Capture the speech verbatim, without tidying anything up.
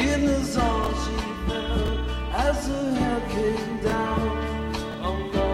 in the zone she fell as her hair came down. Oh no.